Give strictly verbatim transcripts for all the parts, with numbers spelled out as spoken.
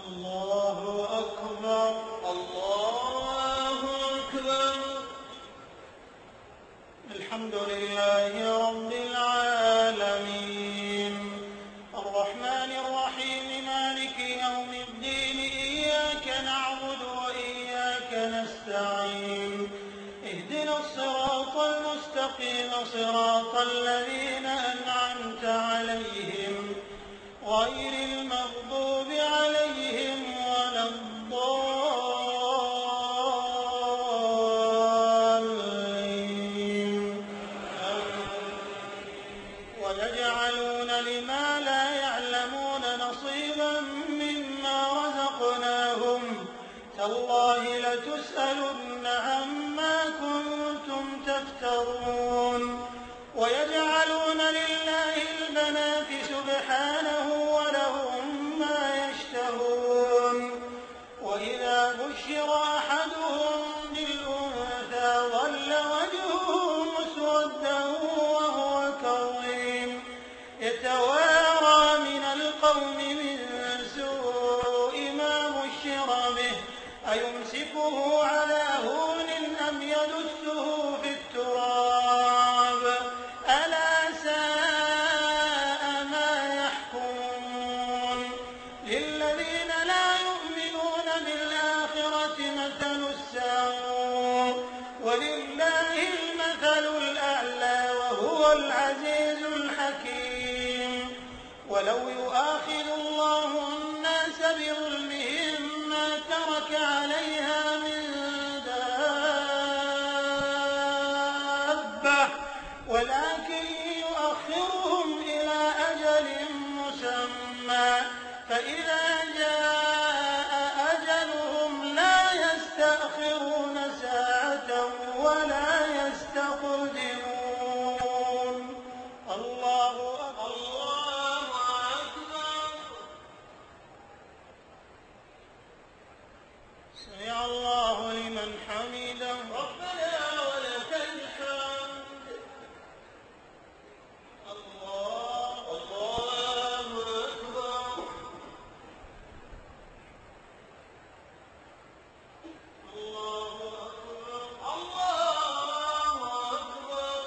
الله أكبر الله أكبر. الحمد لله رب العالمين الرحمن الرحيم مالك يوم الدين إياك نعبد وإياك نستعين اهدنا الصراط المستقيم صراط الذين أنعمت عليهم غير المغضوب عليهم ولا الضالين. ويجعلون لما لا يعلمون نصيبا مما رزقناهم تالله لتسألن عما كنتم تفترون. ويجعلون لله البنات سبحانه ولهم ما يشتهون. وإذا بشر أحدهم بالأنثى ظل وجهه مسودا وهو كظيم يتوارى من القوم من سوء ما بشر به أيمسكه على هون أم يدسه في التراب ألا ساء ما يحكمون. للذين لا يؤمنون بالآخرة مثل السوء ولله المثل الأعلى وهو العزيز الحكيم. ولو يؤاخذ الله الناس بظلمهم ما ترك عليها من دابة ولكن يؤخرهم إلى أجل مسمى فإذا جاء أجلهم لا يستأخرون ساعة ولا يستقدمون. الله أكبر الله أكبر. سمع الله لمن حمده ربنا ولك الحمد. الله الله أكبر الله أكبر الله أكبر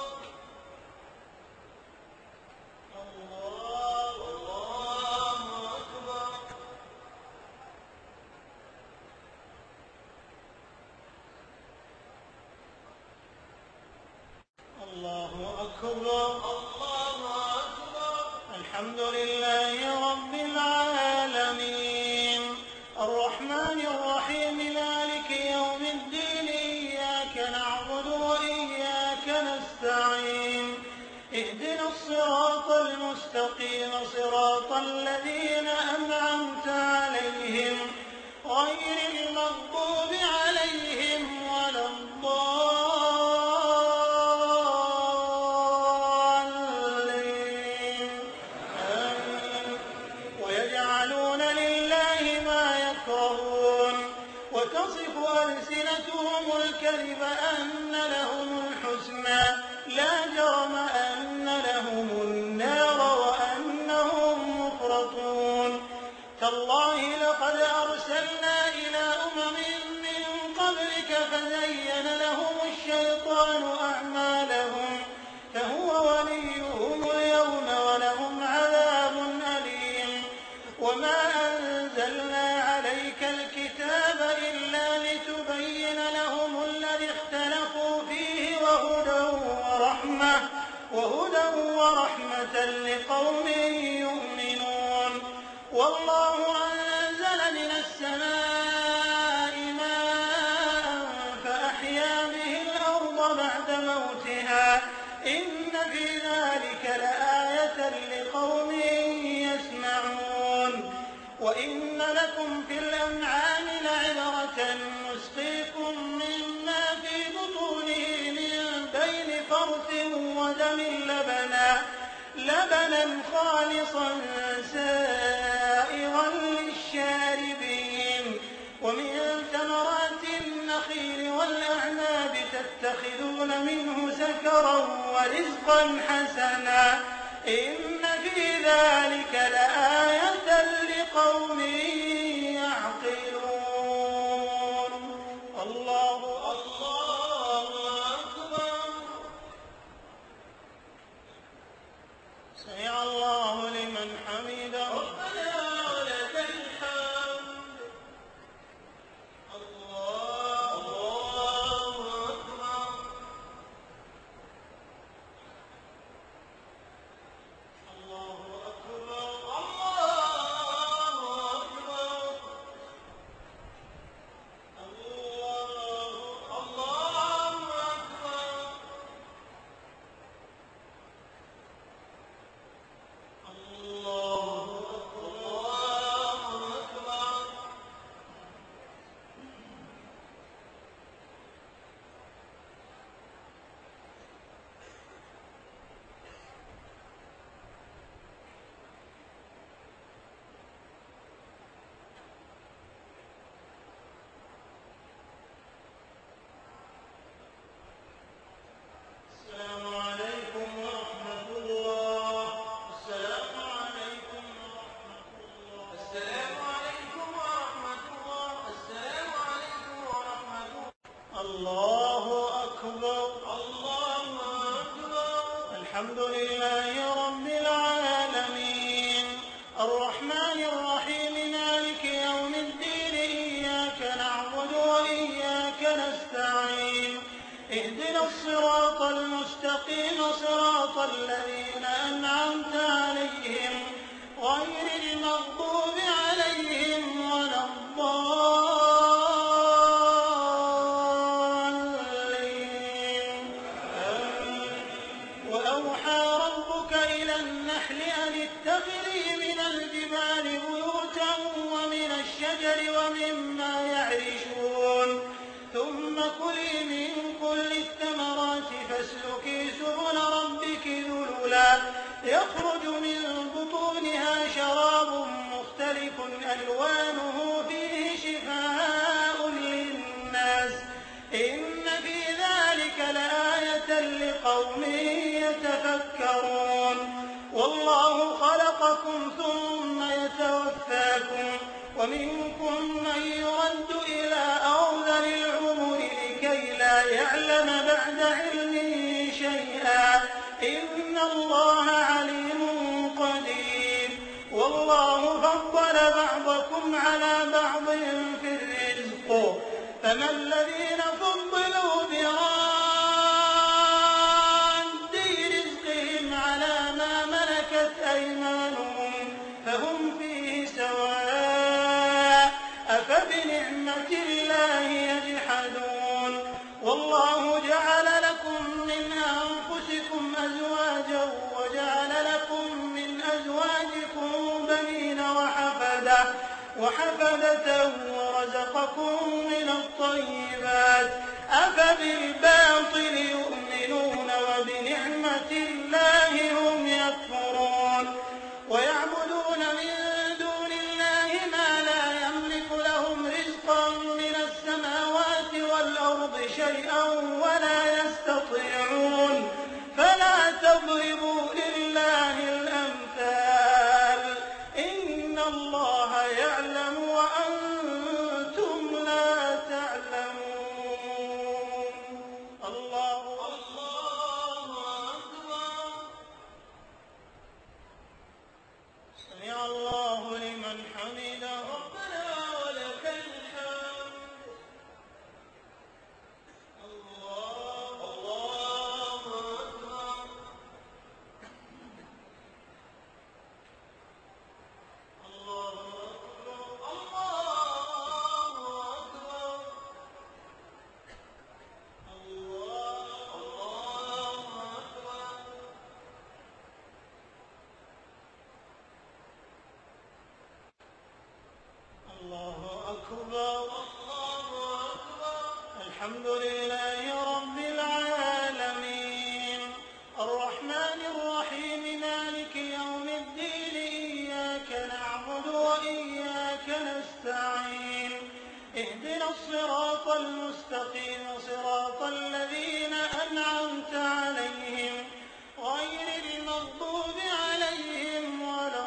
الله الله أكبر. الله أكبر الله أكبر. الحمد لله رب العالمين الرحمن الرحيم مالك يوم الدين إياك نعبد وإياك نستعين اهدنا الصراط المستقيم صراط الذين أنعمت عليهم غير المغضوب عليهم ولا الضالين. آمين. ويجعلون لله ما يكرهون وتصف ألسنتهم الكذب أن لهم الحسنى لا جرم أن لهم النار وأنهم مفرطون. تالله لقد أرسلنا إلى أمم من قبلك فزين لهم الشيطان أعمالهم فهو وليهم اليوم ولهم عذاب أليم. وما أنزلنا عليك الكتاب إلا لتبين لهم الذي اختلفوا فيه وهدى ورحمة وهدى ورحمة لقوم يؤمنون. والله أنزل من السماء ماء فأحيا به الأرض بعد موتها إن في ذلك لآية لقوم يسمعون. وإن لكم في الأنعام لعبرة نسقيكم مما في بطونه من بين فرث ودم لبنا لبنا خالصا سائغا للشاربين. ومن ثمرات النخيل والأعناب تتخذون منه سكرا ورزقا حسنا إن في ذلك لآية لقوم الرحمن الرحيم مالك يوم الدين إياك نعبد وإياك نستعين اهدنا الصراط المستقيم صراط الذين أنعمت عليهم غير المغضوب عليهم ولا الضالين. وأوحى ربك إلى النحل أن اتخذي من الجبال بيوتا ومن الشجر ومما يعرشون ثم كلي من كل الثمرات فاسلكي سبل ربك ذللا يخرج من بطونها شراب مختلف ألوانه فيه شفاء للناس إن في ذلك لآية لقوم يتفكرون. والله خلقكم ثم يتوفاكم ومنكم من يرد إلى أرذل العمر لكي لا يعلم بعد علم شيئا إن الله عليم قدير. والله فضل بعضكم على بعض في الرزق فما الذين فضلوا براد رزقهم على ما ملكت أيمانهم فهم فيه سواء أفبنعمة الله يجحدون. والله جعل لكم من أنفسكم أزواجا وجعل لكم من أزواجكم بنين وحفدة وحفدة ورزقكم من الطيبات أفبالباطل يؤمنون وبنعمة الله هم يكفرون. ويعبدون من دون الله ما لا يملك لهم رزقا من السماوات والأرض شيئا ولا يستطيعون فلا تضربوا لله الأمثال إن الله يعلم وأنتم لا تعلمون. الله الله أكبر. سمع الله لمن حمده ربنا ولك الحمد. الله الله أكبر. الله أكبر. الله أكبر. الله الله أكبر. الله أكبر. الحمد لله رب العالمين الرحمن الرحيم مالك يوم الدين إياك نعبد وإياك نستعين اهدنا الصراط المستقيم صراط الذين أنعمت عليهم غير المغضوب عليهم ولا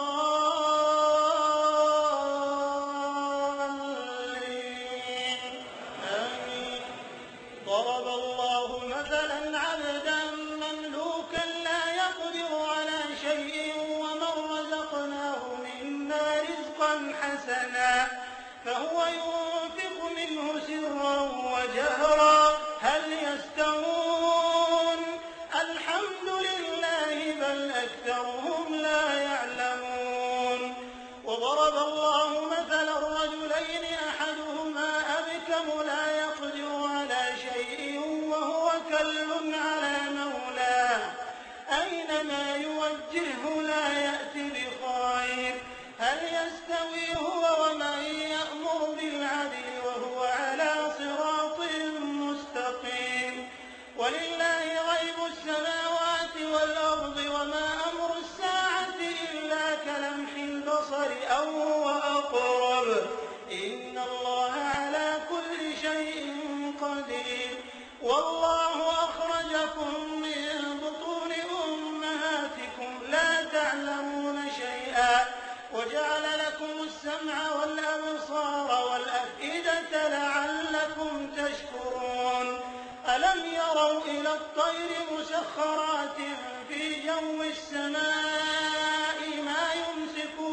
الضالين. آمين. ضرب الله مثلا عبدا مملوكا لا يقدر على شيء ومن رزقناه منا رزقا حسنا فهو ينفق منه سرا وجهرا هل يستوون الحمد لله بل أكثرهم لا يعلمون. وضرب الله مثلا رجلين أحدهما أبكم لا يقدر على شيء وهو كل على مولاه أينما يوجهه لا يأتي بخير هل يستوي هو ومن يأمر بالعدل وهو على صراط مستقيم. ولله غيب السماوات والأرض وما أمر الساعة إلا كلمح البصر أو هو أقرب إن الله على كل شيء قدير. والله أخرجكم من بطون أمهاتكم لا تعلمون شيئا وجعل لكم السمع والأبصار والأفئدة لعلكم تشكرون. ألم يروا إلى الطير مسخرات في جو السماء ما يمسكون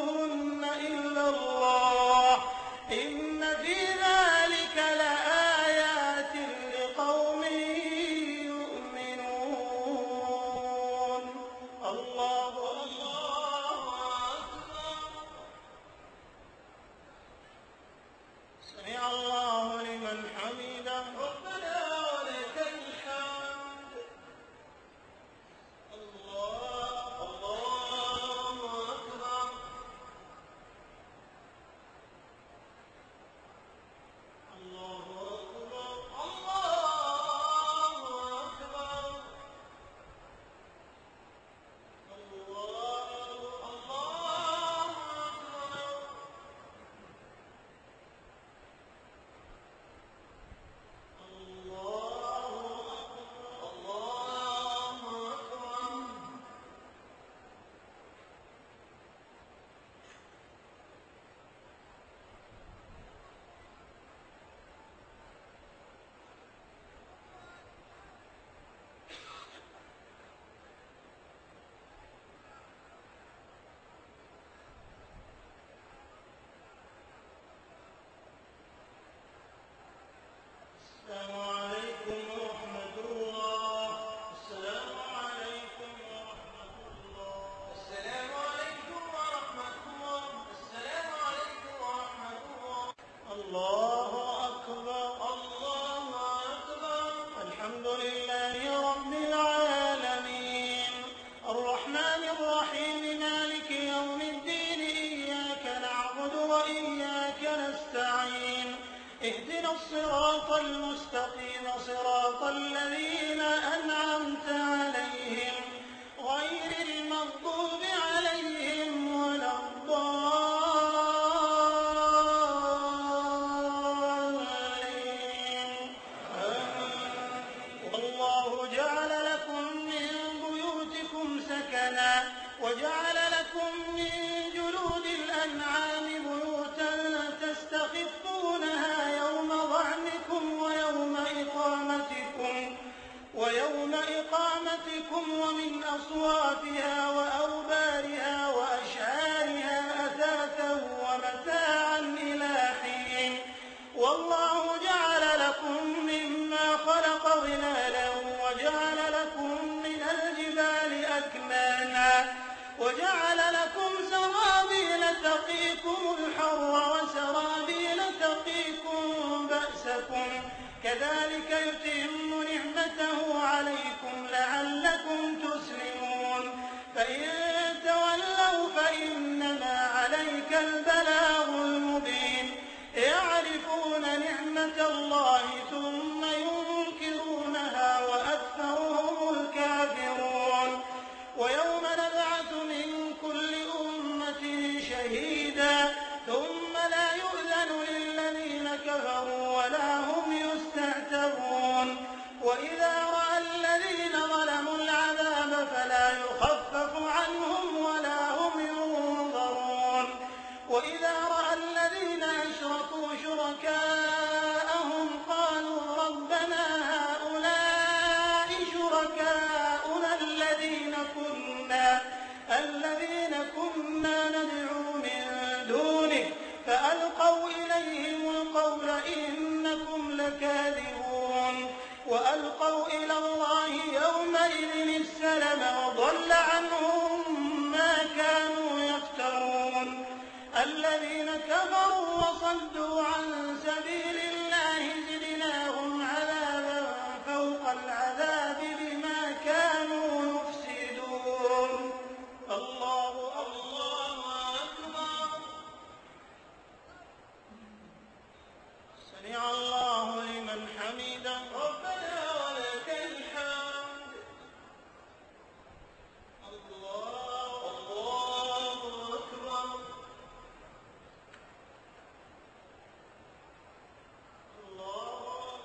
شهيدا ثم لا يؤذن للذين كفروا ولا هم يستعتبون وإذا رأى الذين ظلموا العذاب فلا يخفف عنهم ولا هم ينظرون وإذا رأى الذين أشركوا شركاءهم قالوا ربنا هؤلاء شركاؤنا الذين كنا الذين كنا ندعو من دونه فألقوا إليهم القول إنكم لكاذبون وألقوا إلى الله يومئذ السلم وضل عنهم ما كانوا يفترون الذين كفروا وصدوا عن سبيل الله زدناهم عذابا فوق العذاب بما كانوا يفسدون الله الله أكبر سمع الله لمن حمده ربنا ولك الحمد الله الله أكبر الله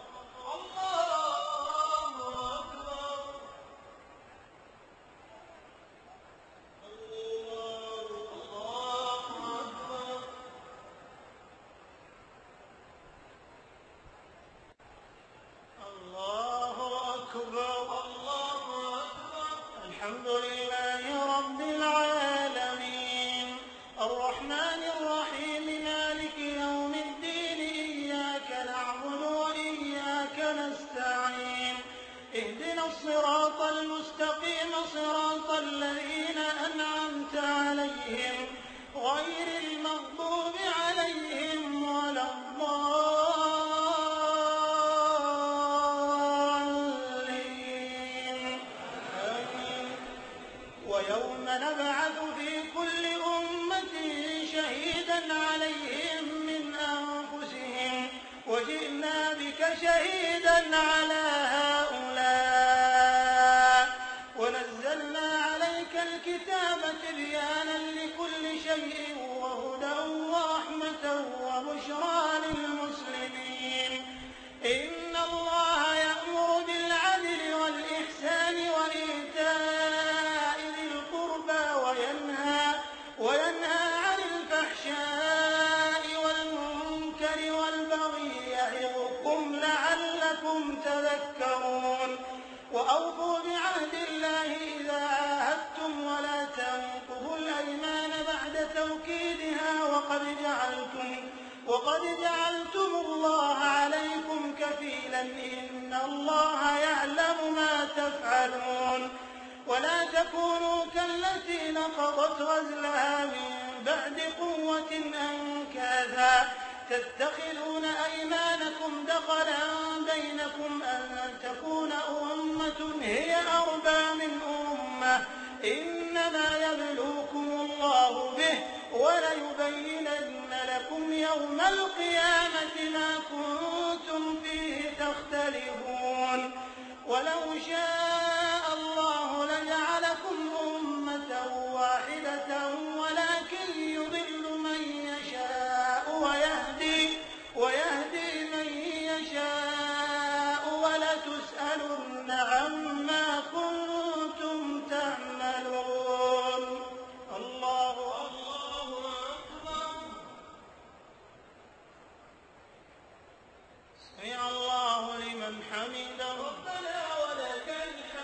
الله أكبر الله أكبر الله أكبر الحمد لله رب العالمين الرحمن الرحيم مالك يوم الدين إياك نعبد وإياك نستعين اهدنا الصراط المستقيم صراط الذين أنعمت عليهم غير المغضوب عليهم ولا الضالين آمين ويوم نبعث في كل أمة شهيدا عليهم من أنفسهم وجئنا بك شهيدا على هؤلاء ونزلنا عليك الكتاب تبيانا لكل شيء وهدى ورحمة وبشرى للمسلمين إن الله يأمر بالعدل والإحسان وإيتاء ذي القربى وينهى وينهى عن الفحشاء والمنكر والبغي يعظكم لعلكم تذكرون وأوفوا بعهد الله إذا عاهدتم ولا تنقضوا الأيمان بعد توكيدها وقد جعلتم وقد جعلتم الله عليكم كفيلا إن الله يعلم ما تفعلون ولا تكونوا كالتي نقضت غزلها من بعد قوة أنكاثا تتخذون أيمانكم دخلا بينكم أن تكون أمة هي أربى من أمة إنما يبلوكم الله به وليبينن لكم يوم القيامة ما كنتم فيه تختلفون ولو شاء الله لجعلكم أمة واحدة ولكن يضل من يشاء ويهدي ويهدي من يشاء ولتسألن عما كنتم تعملون الله الله أكبر سمع الله لمن حمده ربنا ولك الحمد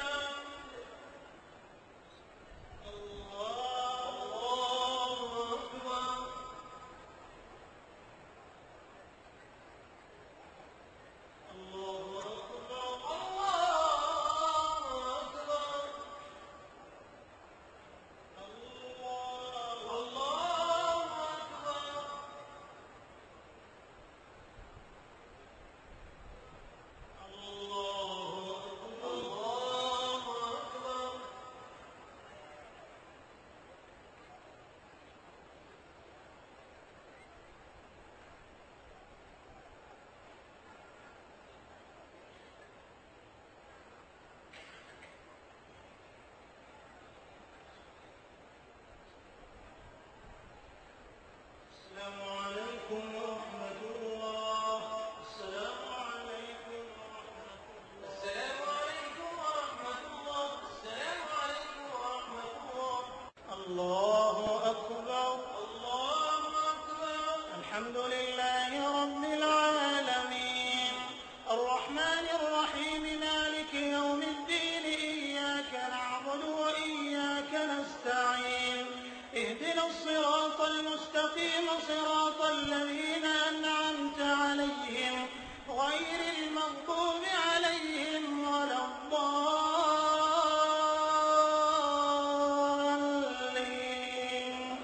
الصراط المستقيم صراط الذين أنعمت عليهم غير المغضوب عليهم ولا الضالين.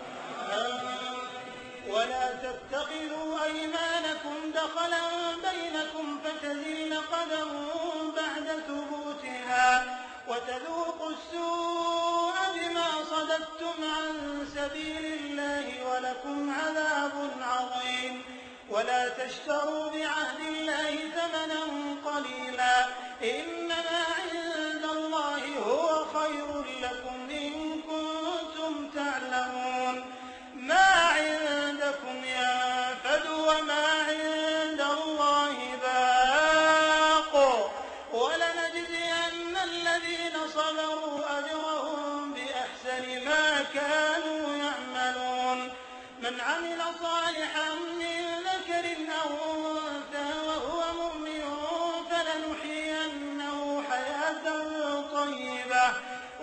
ولا تتخذوا أيمانكم دخلا بينكم فتزل قدم بعد ثبوتها وتذوقوا السوء بما صددتم عن سبيل الله ولكم عذاب عظيم. ولا تشتروا بعهد الله ثمنا قليلا إنما عند الله هو خير لكم إن كنتم تعلمون. ما عندكم ينفد وما عند الله باق ولنجزين الذين صبروا أجرهم بأحسن ما كانوا يعملون. من عمل صالحا من ذكر أو أنثى وهو مؤمن فلنحيينه حياة طيبة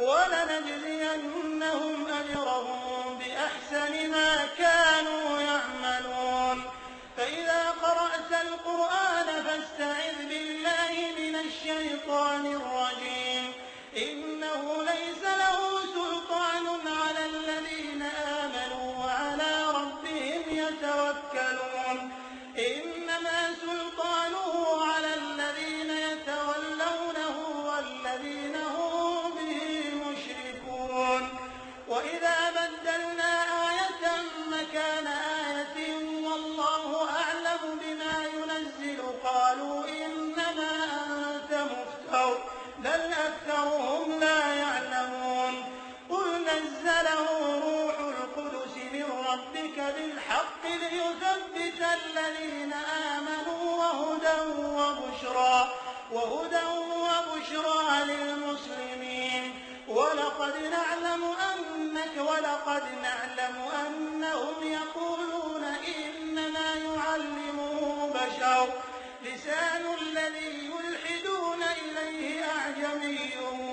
ولنجزينهم أجرهم بأحسن ما كانوا يعملون. فإذا قرأت القرآن فاستعذ بالله من الشيطان الرجيم إنه ليس له سلطان على الذين آمنوا وعلى ربهم يتوكلون. إنما سلطانه على الذين يتولونه والذين هم به مشركون. وإذا بدلنا آية مكان آية والله أعلم بما ينزل قالوا إنما أنت مفتر بل أكثرهم لا يعلمون. قل نزله روح القدس من ربك بالحق ليثبت الذين آمنوا وهدى وبشرى وهدى وبشرى للمسلمين. ولقد نعلم أنك ولقد نعلم أنهم يقولون إنما يعلمه بشر لسان الذي يلحدون إليه أعجمي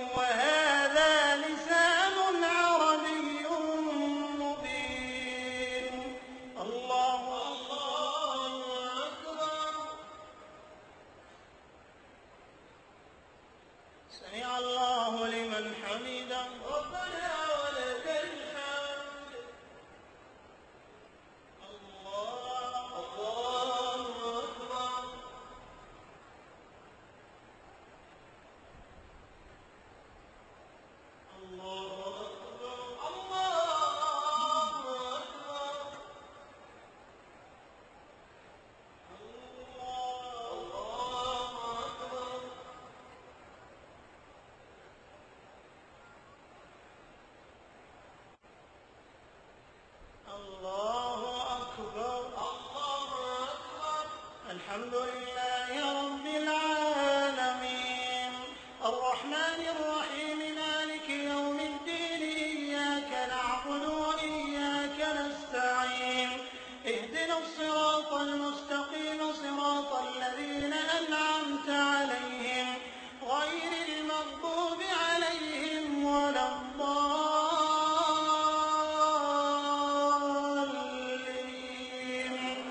وهذا لسان عربي مبين. الله أكبر. سمع الله لمن حمده ربنا ولك الحمد. الله أكبر. الله أكبر. الله أكبر. الله أكبر. الله أكبر. الله أكبر. الحمد لله رب العالمين الرحمن الرحيم مالك يوم الدين إياك نعبد وإياك نستعين اهدنا الصراط المستقيم صراط الذين أنعمت عليهم غير المغضوب عليهم ولا الضالين.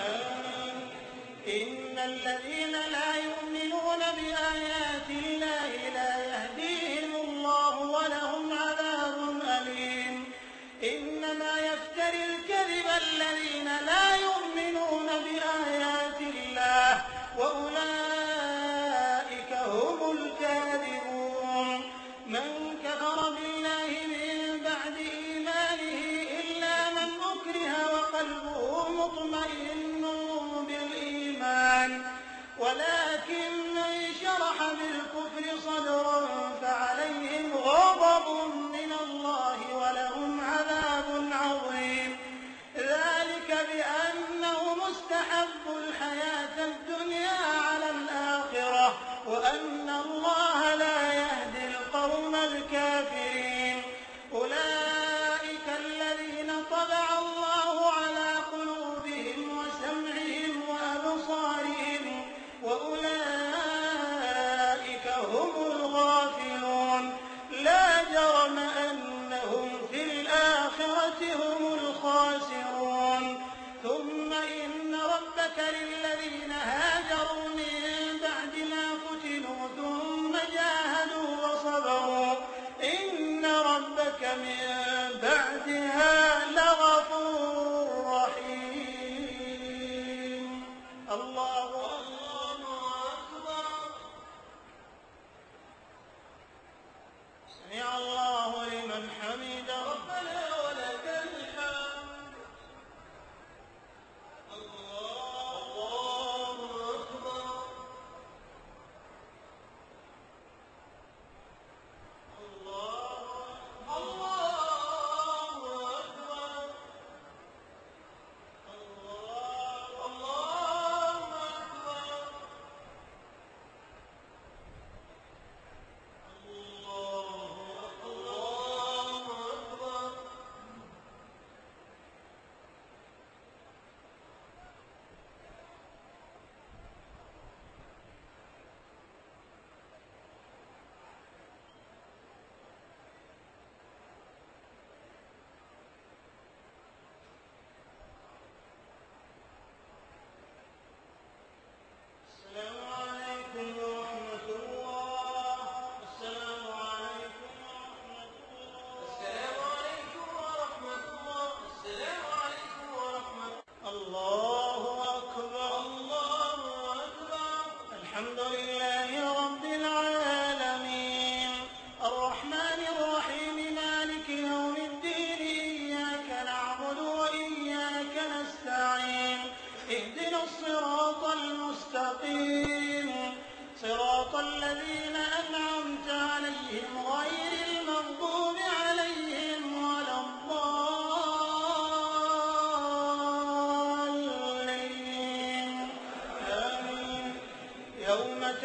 إن الذين لا يؤمنون بآيات الله لا يهديهم الله ولهم عذاب أليم. إنما يفتري الكذب الذين لا يؤمنون بآيات الله وأولئك هم الكاذبون. من كفر بالله من بعد إيمانه إلا من أكره وقلبه مطمئن بالإيمان ولكن من شرح بالكفر صدرا فعليهم غضب من الله ولهم عذاب عظيم. ذلك بأنه مستحب الحياة الدنيا على الآخرة وأن الله لا يهدي القوم الكافرين. أولئك الذين طبع الله على قلوبهم وسمعهم وأبصارهم وأولئك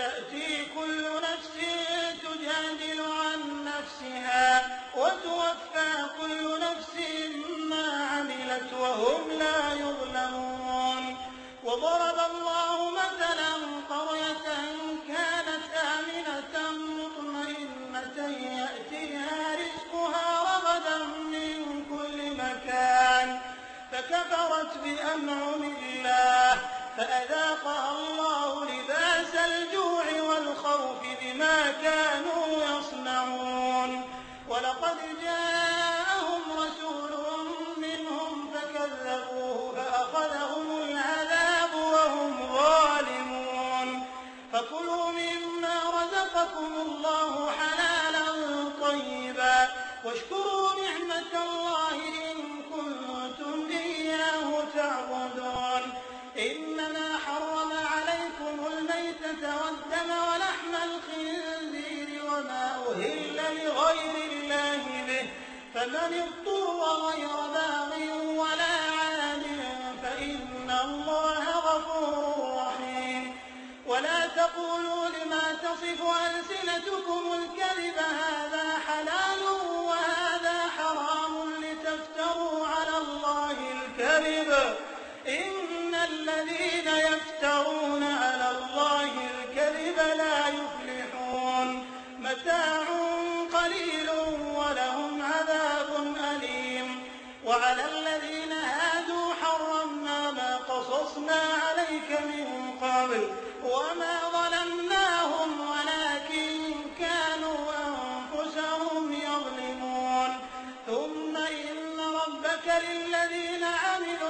تأتي كل نفس تجادل عن نفسها وتوفى كل نفس ما عملت وهم لا يظلمون. وضرب الله مثلا قرية كانت آمنة مطمئنة يأتيها رزقها رغدا من كل مكان فكفرت بأنعم الله فأذاقها الله لباس الجوع والخوف بما كانوا يصنعون. ولقد جاءهم رسول منهم فكذبوه فأخذهم العذاب وهم ظالمون. فكلوا مما رزقكم الله حلالا طيبا واشكروا نعمة الله إن كنتم إياه تعبدون. إنما حرم عليكم الميتة والدم ولحم الخنزير وما أهل لغير الله به فمن اضطر غير باغ ولا عاد فإن الله غفور رحيم. ولا تقولوا لما تصف ألسنتكم الكذب هذا حلال وهذا حرام لتفتروا على الله الكذب إن الذين يفترون على الله الكذب لا يفلحون. متاع قليل ولهم عذاب أليم. وعلى الذين هادوا حرمنا ما قصصنا عليك من قبل وما ظلمناهم ولكن كانوا أنفسهم يظلمون. ثم إن ربك للذين عملوا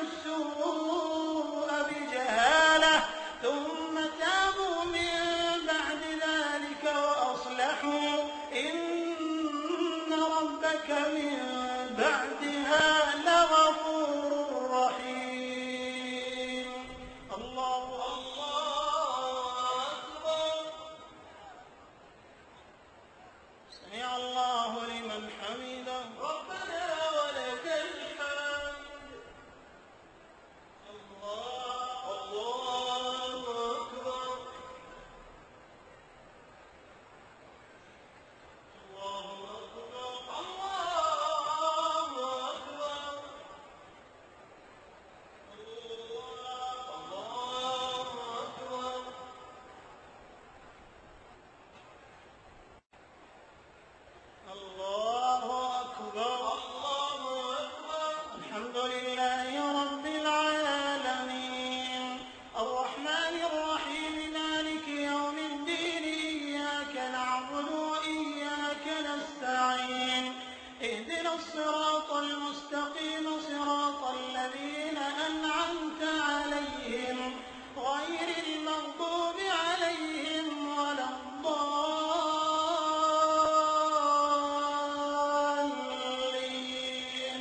السوء بجهالة ثم تابوا من بعد ذلك وأصلحوا إن ربك من بعدها لغفور رحيم. الله أكبر. سمع الله لمن حمده ربنا ولك الحمد. الله أكبر. الله أكبر. الله أكبر. الله أكبر. الله أكبر. الله أكبر. الحمد لله رب العالمين الرحمن الرحيم مالك يوم الدين إياك نعبد وإياك نستعين اهدنا الصراط المستقيم صراط الذين أنعمت عليهم غير المغضوب عليهم ولا الضالين.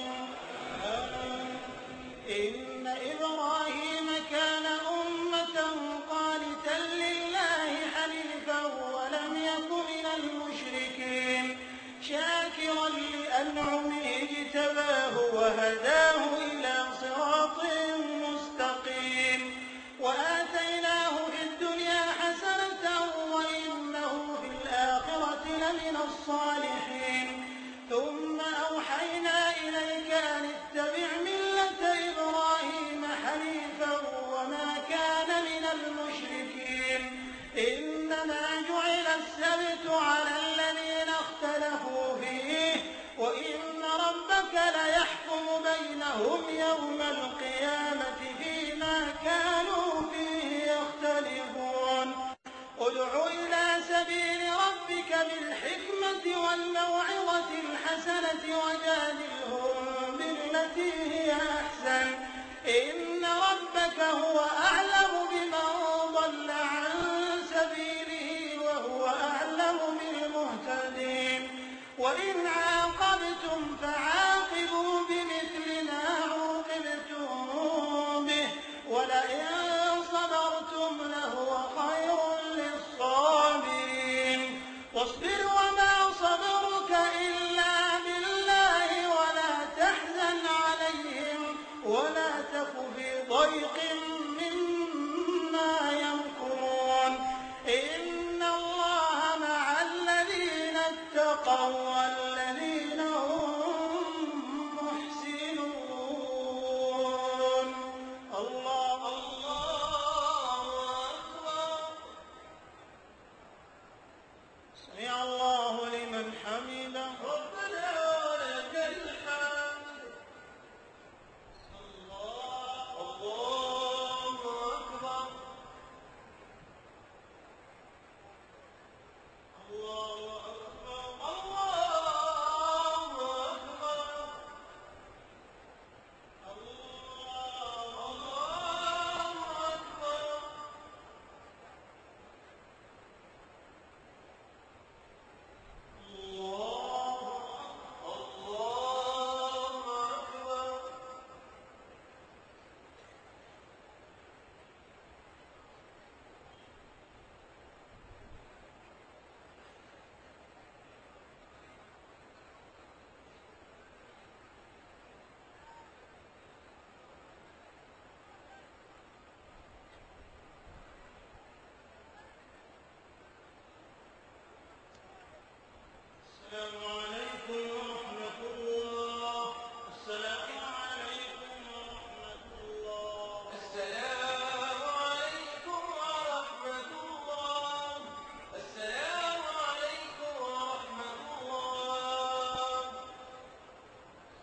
إن إبراهيم كان أمة قانتا لله حنيفا ولم يك من المشركين شاكرا لأنعمه اجتباه وهداه إلى صراط مستقيم. وآتيناه في الدنيا حسنة وإنه في الآخرة لمن الصالحين. ثم أوحينا إليك أن اتبع ملة إبراهيم حنيفا وما كان من المشركين. إنما جعل السبت على الذين اختلفوا فيه وإن ربك ليحكم بينهم يوم القيامة فيما كانوا فيه يختلفون. ادع إلى سبيل ربك بالحكمة والموعظة الحسنة وجادلهم بالتي هي أحسن إن ربك هو أعلم بمن ضل عن سبيله وهو أعلم بالمهتدين. وإن عاقبتم فعاقبوا بمثل ما عوقبتم به ولئن صبرتم لهو خير للصابرين. واصبر وما صبرك إلا بالله ولا تحزن عليهم ولا تك في ضيق